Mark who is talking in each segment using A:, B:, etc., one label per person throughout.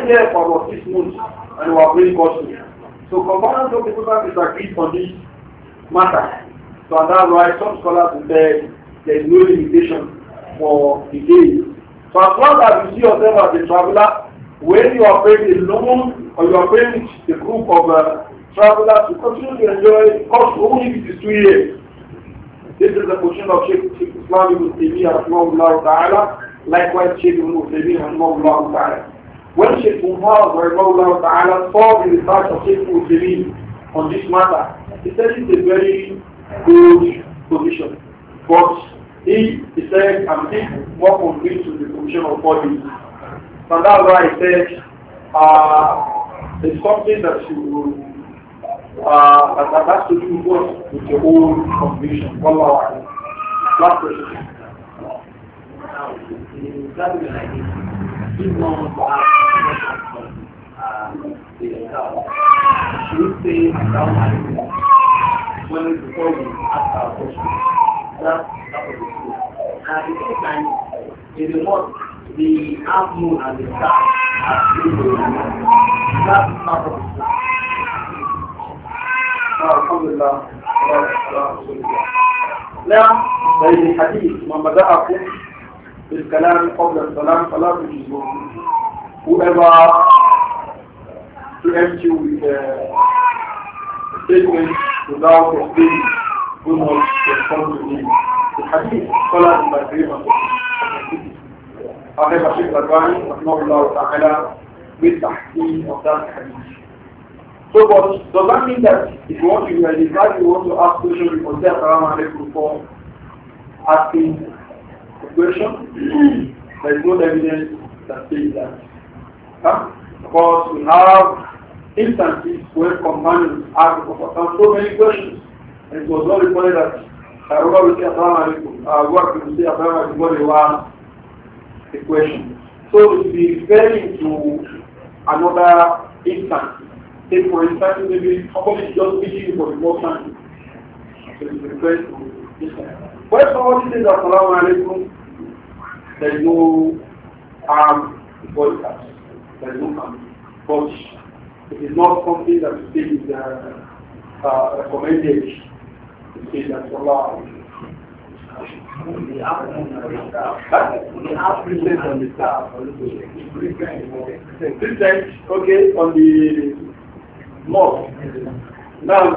A: there for about 6 months and we are praying caution. So companions of the Prophet disagreed on this matter. So and that's why some scholars say there is no limitation for the day. So as long as you see yourself as a traveler, when you are praying alone or you are praying with a group of travelers, you continue to enjoy caution only if it is 2 years. This is the position of Sheikh Islam ibn Taymiyyah rahimahullah ta'ala, likewise Sheikh ibn Uthaymeen rahimahullah ta'ala. When Sheikh Muhammad rahimahullah ta'ala saw the research of Sheikh ibn Uthaymeen on this matter, he said it's a very good position. But he said, I'm still more convinced to the position of bodies. So that's why he said, it's something that you that has to do with your own conviction. Wallahu a'lam. Last question.
B: Now, in Islamic like if one wants to ask the child, should we say Assalamu alaikum when before we ask our question? That's part of the truth. And at the same time, in the mosque, the half moon and the star are still that's part of the truth.
A: Alhamdulillah. Now, there is a hadith, من بدأكم بالكلام قبل السلام فلا تجزوه. Whoever preempts you with a statement without explaining, do not respond to him. The hadith, scholars in my agreement. However, Sheikh Al-Albani, rahimahullah ta'ala, with tahqiq of that hadith. So, but does that mean that if you want to identify, you want to ask questions, you must say Assalamu alaikum before asking the question? There is no evidence that says that. Because we have instances where companions ask the Prophet so many questions, and it was not reported that Aruba will say Assalamu alaikum, Aruba will say Assalamu alaikum before they ask the question. So it will be referring to another instance. Take for instance, maybe somebody is just meeting you for the first time. So it's referred to this one. When somebody says Assalamu alaikum, there is no harm before it comes. There is no harm. But it is not something that we say is recommended to say that Allah.
B: The African on the staff.
A: Okay, on the mosque. Now,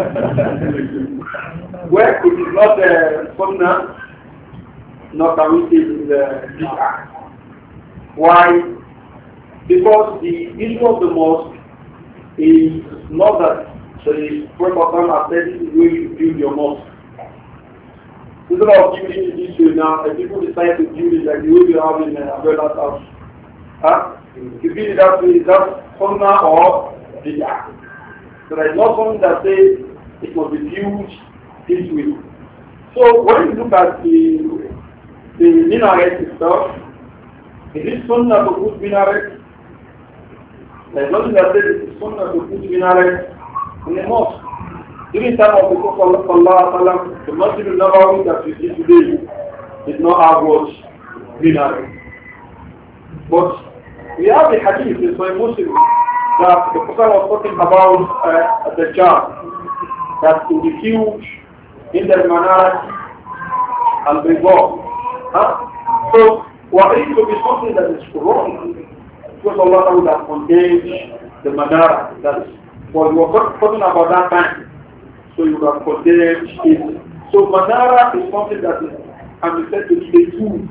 A: where it is not sunnah, not permitted in the bid'ah. Why? Because the issue of the mosque is not that the Prophet has said this is where you build your mosque. Instead of building it this way now, and people decide to build it like the way we have in Abdullah's house. You build it that way, is that sunnah or bid'ah? So there is not something that says it must be viewed this way. So when you look at the minaret itself, is it sunnah to put minaret? There is nothing that says it is sunnah to put minaret in a mosque. During the time of the Prophet ﷺ, the Masjid al-Nabawi that we see today did not have what minaret. But we have the hadith in Sahih Muslim that the Prophet was talking about the jar that will be huge in the Manar and Ribor. So, what it to be something that is wrong, because Allah would have contained the Manar. That was what we were talking about that time. So you have contained it. So Manara is something that can be said to be a tool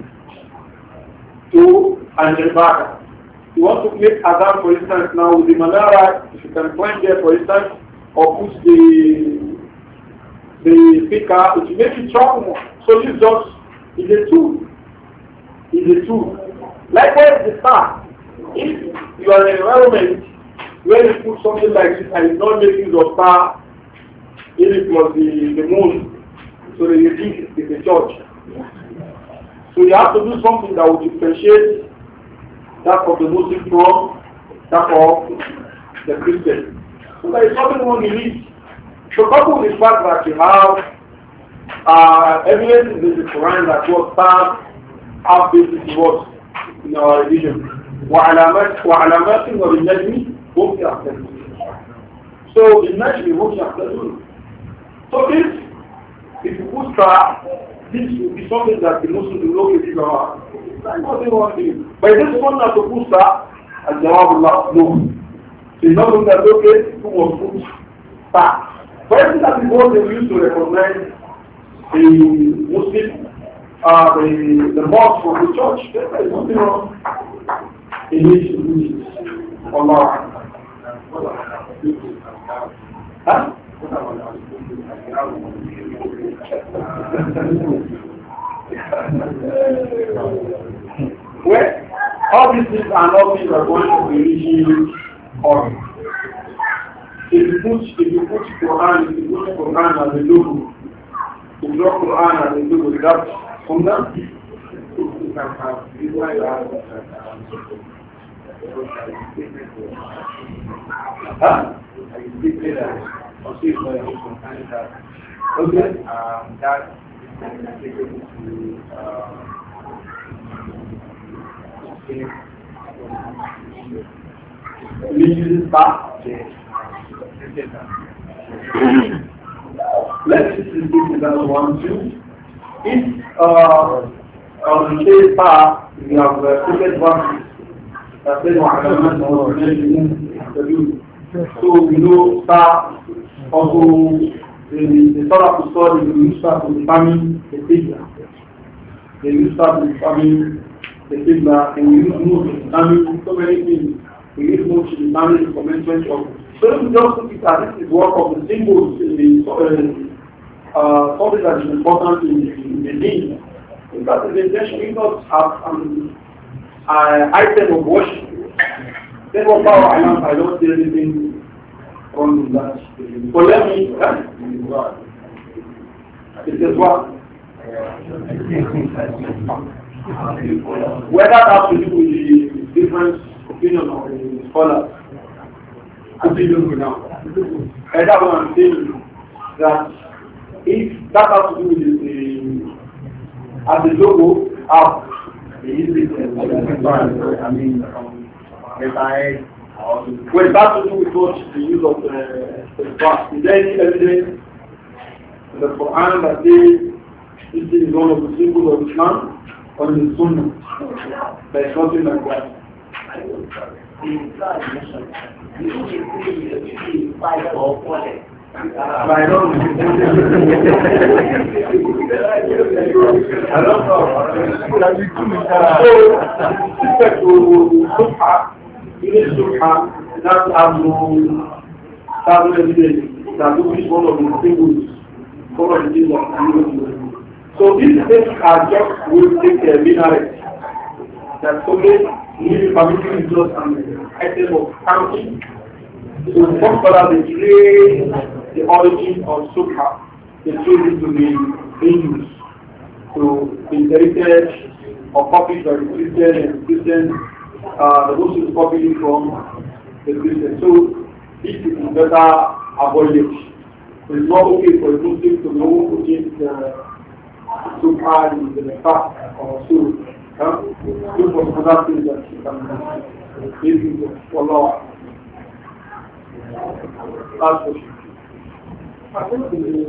A: to an ibadah. You want to make Adhan, for instance, now with the Manara, if you can point there, for instance, or put the speaker, it will make it travel more. So this just is a tool. Is a tool. Likewise, the star. If you are in an environment where you put something like this and it's not making the star, if it was the moon, so that you think it's a church. So you have to do something that will differentiate that of the Muslim from that of the Christian. So there is something wrong in it. So coupled with the fact that you have evidence in the Quran that what stars have basis in what in our religion. وعلامات وبالنجم هم يهتدون. So بالنجم هم يهتدون. So if you put star, this will be something that the Muslim will look at it and nothing wrong with it. But this one not to put star, and Jawab Allah, no. So it's not going to look at who was put star. For instance, that is what they used to recognize the Muslim, the mosque from the church. There is nothing wrong in it. Allah. Huh? Well, all these things are not things that are going to be reaching on. If you put Quran as a logo, if you draw Quran as a logo, that's Sunnah. Huh? Okay. That uses back. Let's see that one too. If on the case bar we have ticket boxes that say so we know star also the sort of story we use start to determine the figure. They use start to determine the figure and we use move to determine so many things. We use move to determine the commencement of. So if we just look at this is work of the symbols in the something that is important in the deen. Because the intention is not an item of worship. Then what power I don't see anything wrong with that. But let me, it says what? Whether that has to do with the different opinion of the scholars. Opinion now. And that one I'm saying that if that has to do with the as the logo up, the easy I mean, well, that to do with what the use of the verse. Is there any evidence in the Quran that says this is one of the symbols of Islam or in the Sunnah? There is nothing like that. I don't know. Even Subha, that has no evidence that this is one of the symbols, one of the things of the. So these things are just will take a minaret. That somebody needs permission just an item of counting. So some scholars they trace the origin of Subha, they trace it to the Hindus, to be inherited or copied by the Christians. The Muslims copied from the Christians. So this is better avoided. So it's not okay for a Muslim to know who is Subha in the past or so. Look for other things that you can follow. Last question. I think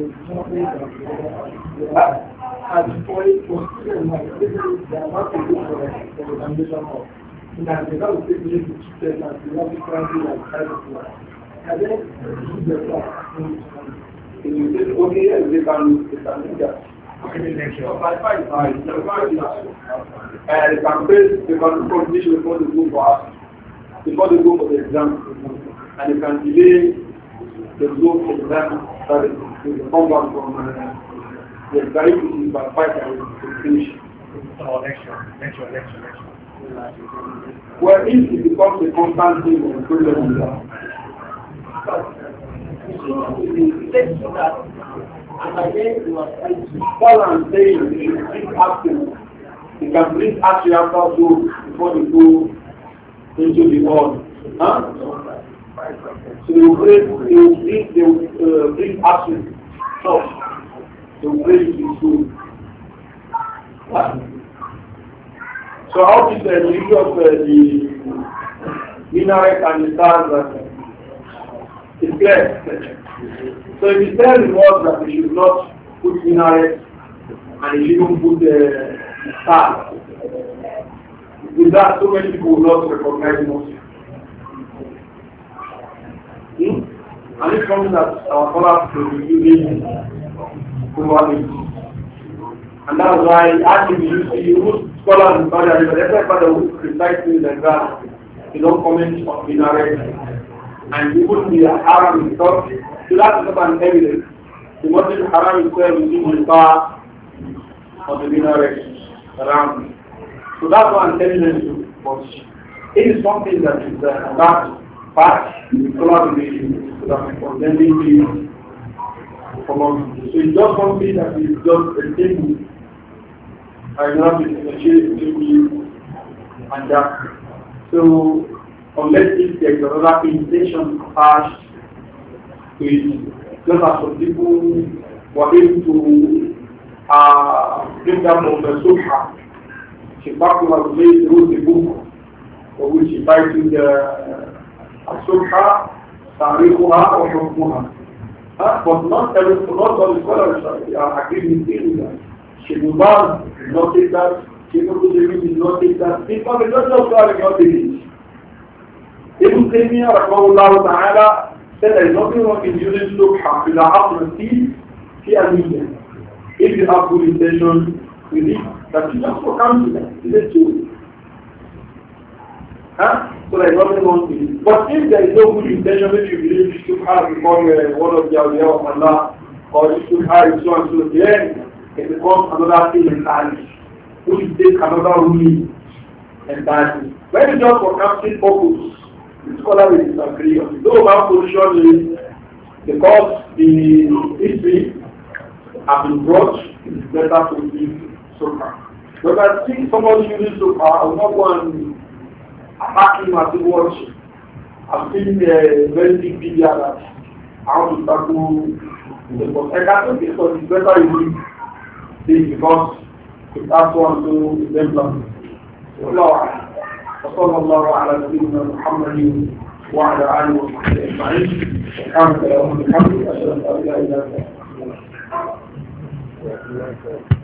A: at the point for students, they are not able for the foundation of that they don't take it to students and they want to try to like try to do it. And then the class you say, okay, yes, they can do that. They can face the competition before they go for us, before they go for the exam, and they can delay the go for the exam, that is, the come back from the exam by 5 hours to finish. Lecture. Well, if it becomes a constant thing of problem, all I'm saying is you bring action. You can bring action after so before you go into the hall. Huh? So they will bring action first. They will bring it to school. So how is the issue of the minaret and the stars is clear. So if you tell the world that they should not put minaret and they shouldn't put the stars, with that so many people will not recognize Muslims. And it's something that our scholars will be using over it. And that's why actually you see most scholars in Saudi Arabia, everybody who recite things like that, they don't comment on minaret. And even the Haram itself, so that's not an evidence. The Muslim Haram itself is in the bar of the minaret around. So that's what I'm telling you. But it is something that is that part the scholars will be condemning you from. So it's just something that is just a thing. I know it is a change and that. So unless if there is another intention attached to it, just as some people were able to bring down on the Subha. She particularly wrote a book for which she titled Subha, Tariquha or Hukmuha. But not all the scholars are agreeing with that. She did not take that, she did not take that, because the judge of God did not take it. Ibn Taymiyyah Rahmahullah Ta'ala said there is nothing wrong in using Subha with the aftermath في المية. If you have good intention with it, that is just for counseling. It's a tool. So there is nothing wrong with it. But if there is no good intention, if you believe you should have become one of the awliya of Allah, or you should have so and so, then it becomes another thing entirely. We should take another ruling entirely. When you just for counseling purpose, the scholar will disagree on it. Though our position is because the history have been brought, it's better to use Sukkah. But I think somebody using Sukkah, I will not go and attack him as he watch. I've seen a very big video that how to tackle the book. I can't think because it's better you do this because it has one to exemplary. وصلى الله على نبينا محمد وعلى آله وصحبه أجمعين. سبحانك اللهم وبحمدك أشهد أن لا إله إلا أنت.